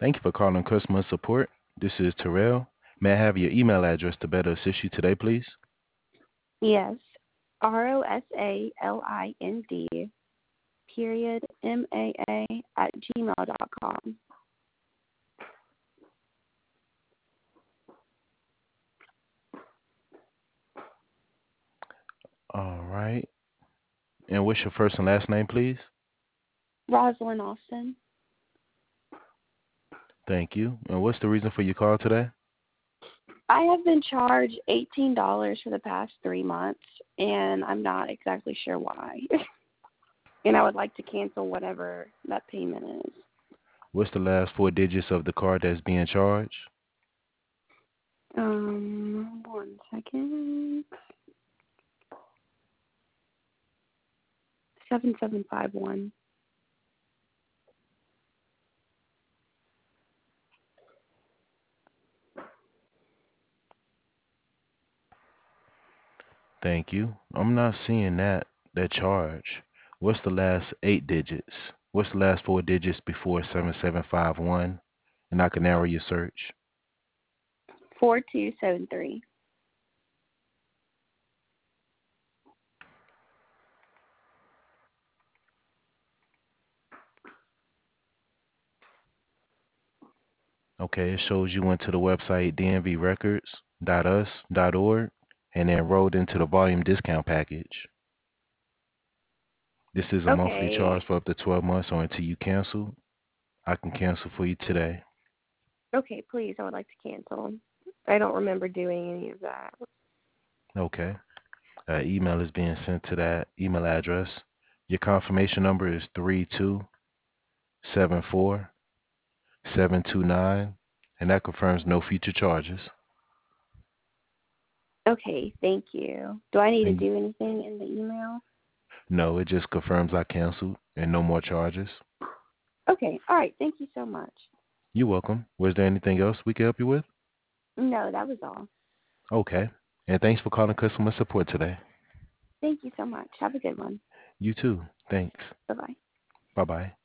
Thank you for calling customer support. This is Terrell. May I have your email address to better assist you today, please? Yes. ROSALIND period MAA at gmail.com. All right. And what's your first and last name, please? Rosalind Austin. Thank you. And what's the reason for your call today? I have been charged $18 for the past 3 months, and I'm not exactly sure why. And I would like to cancel whatever that payment is. What's the last four digits of the card that's being charged? 1 second. 7751. Thank you. I'm not seeing that charge. What's the last eight digits? What's the last four digits before 7751? And I can narrow your search. 4273. Okay, it shows you went to the website dmvrecords.us.org and enrolled into the volume discount package. This is a monthly Okay. charge for up to 12 months or until you cancel. I can cancel for you today. Okay, please. I would like to cancel. I don't remember doing any of that. Okay. Email is being sent to that email address. Your confirmation number is 3274729, and that confirms no future charges. Okay, thank you. Do I need to And do anything in the email? no, it just confirms I canceled and no more charges. Okay, all right. Thank you so much. You're welcome. Was there anything else we could help you with? No, that was all. Okay. And thanks for calling customer support today. Thank you so much. Have a good one. You too. Thanks. Bye-bye. Bye-bye.